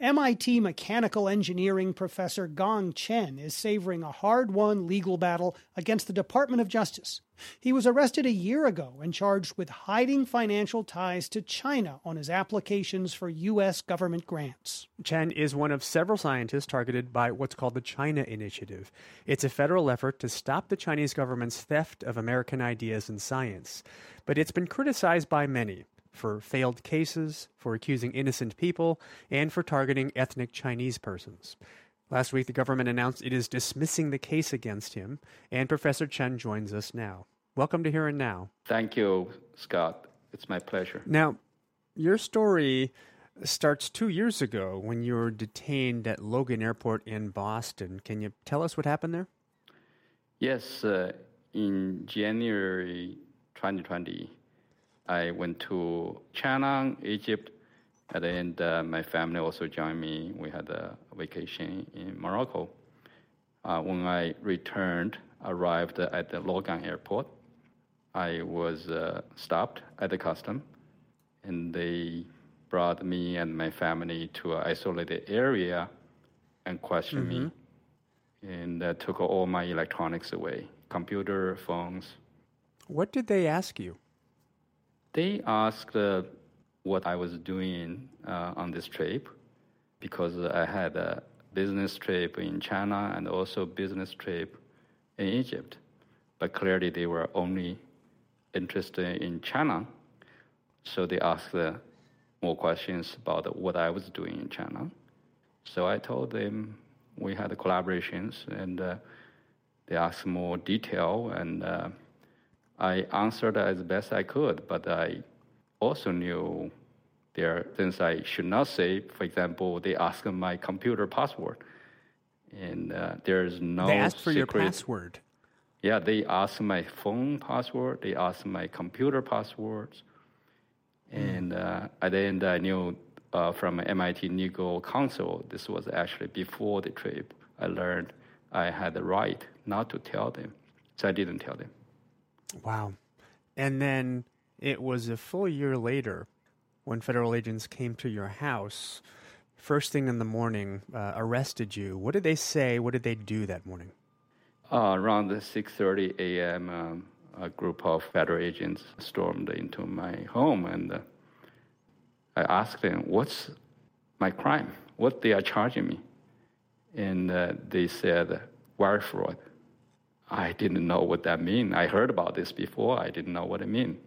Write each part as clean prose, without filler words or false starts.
MIT mechanical engineering professor Gang Chen is savoring a hard-won legal battle against the Department of Justice. He was arrested a year ago and charged with hiding financial ties to China on his applications for U.S. government grants. Chen is one of several scientists targeted by what's called the China Initiative. It's a federal effort to stop the Chinese government's theft of American ideas in science. But it's been criticized by many for failed cases, for accusing innocent people, and for targeting ethnic Chinese persons. Last week, the government announced it is dismissing the case against him, and Professor Chen joins us now. Welcome to Here and Now. Thank you, Scott. It's my pleasure. Now, your story starts 2 years ago when you were detained at Logan Airport in Boston. Can you tell us what happened there? Yes, in January 2020, I went to China, Egypt, and then my family also joined me. We had a vacation in Morocco. When I arrived at the Logan Airport, I was stopped at the custom, and they brought me and my family to an isolated area and questioned me, and took all my electronics away, computer, phones. What did they ask you? They asked what I was doing on this trip, because I had a business trip in China and also business trip in Egypt. But clearly they were only interested in China. So they asked more questions about what I was doing in China. So I told them we had collaborations, and they asked more detail, and I answered as best I could, but I also knew there are things I should not say. For example, they asked my computer password, and there's no They asked for secret. your password. Yeah, they asked my phone password, they asked my computer passwords, and at the end I knew from MIT legal counsel, this was actually before the trip, I learned I had the right not to tell them, so I didn't tell them. Wow. And then it was a full year later when federal agents came to your house, first thing in the morning, arrested you. What did they say? What did they do that morning? Around 6:30 a.m., a group of federal agents stormed into my home, and I asked them, what's my crime? What they are charging me? And they said, wire fraud. I didn't know what that meant. I heard about this before. I didn't know what it meant.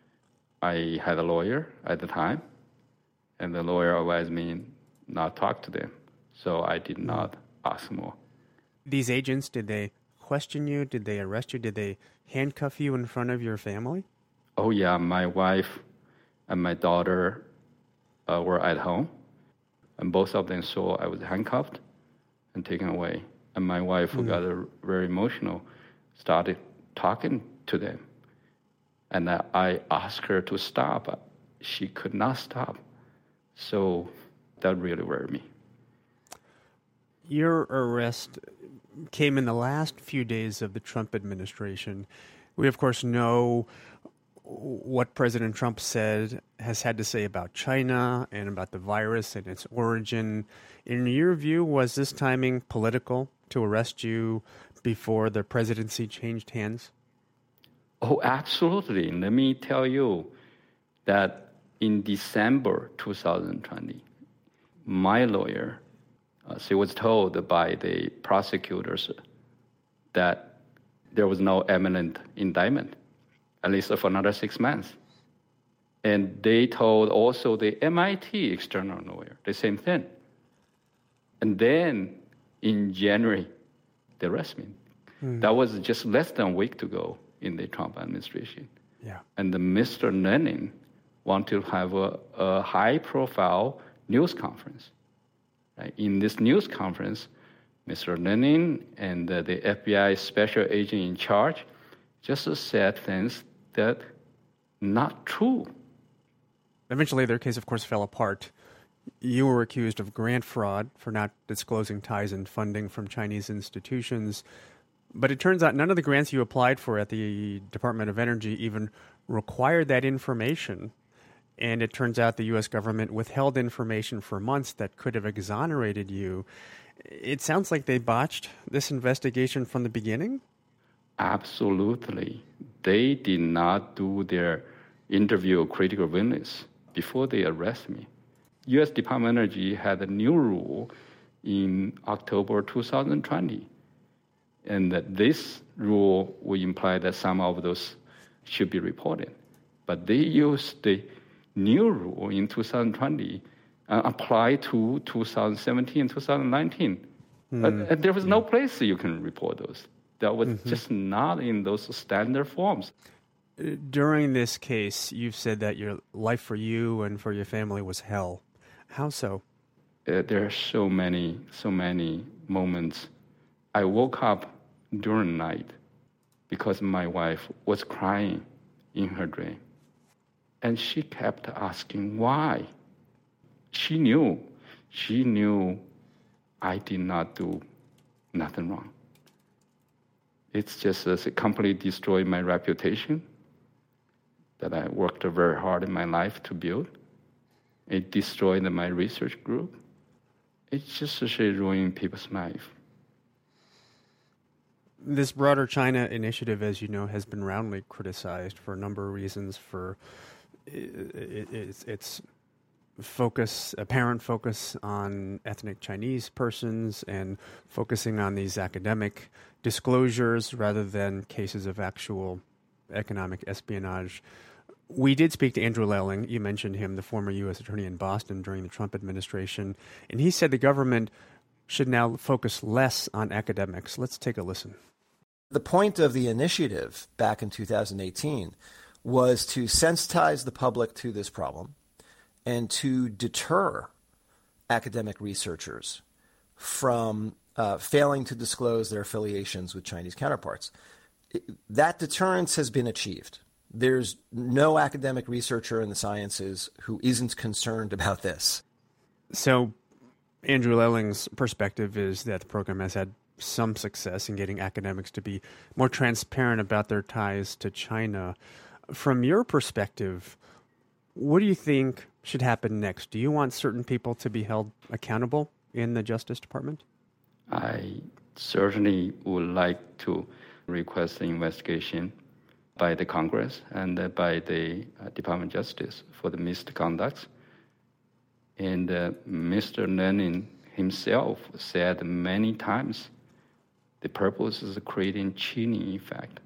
I had a lawyer at the time, and the lawyer advised me not talk to them. So I did not ask more. These agents, did they question you? Did they arrest you? Did they handcuff you in front of your family? Oh, yeah. My wife and my daughter were at home, and both of them saw I was handcuffed and taken away. And my wife, who got very emotional, started talking to them. And I asked her to stop. She could not stop. So that really worried me. Your arrest came in the last few days of the Trump administration. We, of course, know what President Trump has had to say about China and about the virus and its origin. In your view, was this timing political to arrest you before the presidency changed hands? Oh, absolutely. Let me tell you that in December 2020, my lawyer, she was told by the prosecutors that there was no imminent indictment, at least for another 6 months. And they told also the MIT external lawyer the same thing. And then in January, they arrested me. That was just less than a week to go in the Trump administration. Yeah. And Mr. Lenin wanted to have a high-profile news conference. Right? In this news conference, Mr. Lenin and the FBI special agent in charge just said things that not true. Eventually, their case, of course, fell apart. You were accused of grant fraud for not disclosing ties and funding from Chinese institutions. But it turns out none of the grants you applied for at the Department of Energy even required that information. and it turns out the U.S. government withheld information for months that could have exonerated you. It sounds like they botched this investigation from the beginning? Absolutely. They did not do their interview of critical witness before they arrest me. U.S. Department of Energy had a new rule in October 2020. And that this rule would imply that some of those should be reported. But they used the new rule in 2020 applied to 2017, 2019. But there was no place you can report those. That was just not in those standard forms. During this case, you've said that your life for you and for your family was hell. How so? There are so many moments. I woke up during the night because my wife was crying in her dream. And she kept asking why. She knew I did not do nothing wrong. It's just as it completely destroyed my reputation that I worked very hard in my life to build. It destroyed my research group. It's just ruining people's life. This broader China initiative, as you know, has been roundly criticized for a number of reasons, for its apparent focus on ethnic Chinese persons and focusing on these academic disclosures rather than cases of actual economic espionage. We did speak to Andrew Lelling. You mentioned him, the former U.S. attorney in Boston during the Trump administration, and he said the government should now focus less on academics. Let's take a listen. The point of the initiative back in 2018 was to sensitize the public to this problem and to deter academic researchers from failing to disclose their affiliations with Chinese counterparts. That deterrence has been achieved. There's no academic researcher in the sciences who isn't concerned about this. So Andrew Lelling's perspective is that the program has had some success in getting academics to be more transparent about their ties to China. From your perspective, what do you think should happen next? Do you want certain people to be held accountable in the Justice Department? I certainly would like to request an investigation by the Congress and by the Department of Justice for the misconduct. And Mr. Lenin himself said many times, the purpose is creating chilling effect.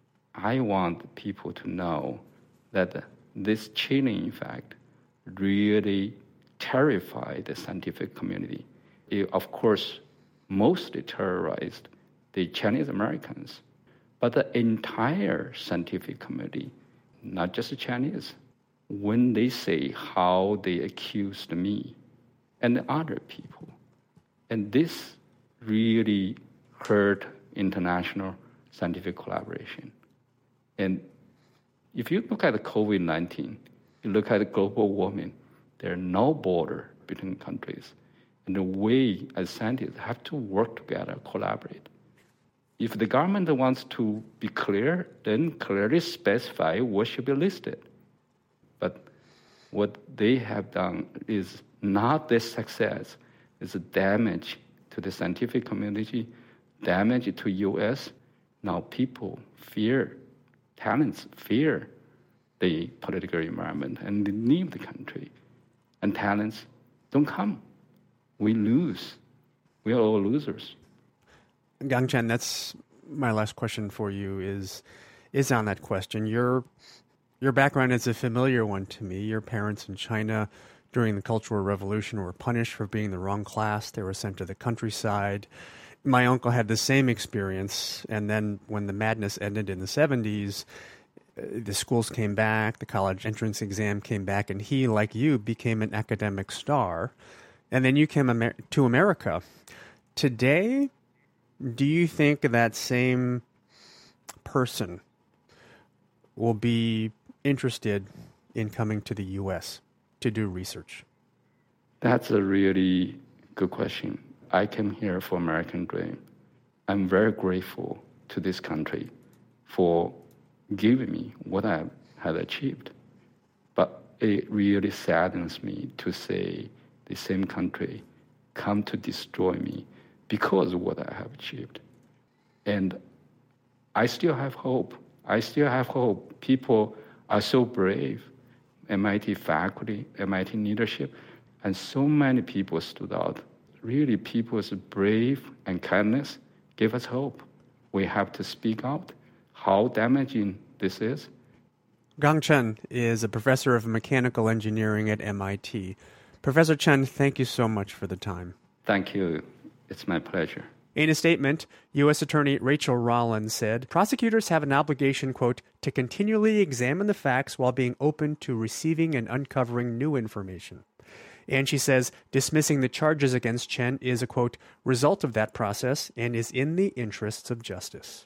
I want people to know that this chilling effect really terrified the scientific community. It, of course, mostly terrorized the Chinese Americans, but the entire scientific community, not just the Chinese, when they say how they accused me and other people. And this really hurt international scientific collaboration. And if you look at the COVID-19, you look at global warming, there are no border between countries. And the way as scientists have to work together, collaborate. If the government wants to be clear, then clearly specify what should be listed. But what they have done is not the success, it's a damage to the scientific community, damage to U.S. Now people fear, talents fear the political environment and they leave the country. And talents don't come. We lose. We are all losers. Gang Chen, that's my last question for you is on that question. Your background is a familiar one to me. Your parents in China during the Cultural Revolution were punished for being the wrong class. They were sent to the countryside. My uncle had the same experience, and then when the madness ended in the 70s, the schools came back, the college entrance exam came back, and he, like you, became an academic star. And then you came to America. Today, do you think that same person will be interested in coming to the U.S. to do research? That's a really good question. I came here for American Dream. I'm very grateful to this country for giving me what I had achieved. But it really saddens me to say the same country come to destroy me because of what I have achieved. And I still have hope. I still have hope. People are so brave. MIT faculty, MIT leadership, and so many people stood out. Really, people's brave and kindness gave us hope. We have to speak out how damaging this is. Gang Chen is a professor of mechanical engineering at MIT. Professor Chen, thank you so much for the time. Thank you. It's my pleasure. In a statement, U.S. Attorney Rachel Rollins said, prosecutors have an obligation, quote, to continually examine the facts while being open to receiving and uncovering new information. And she says, dismissing the charges against Chen is a, quote, result of that process and is in the interests of justice.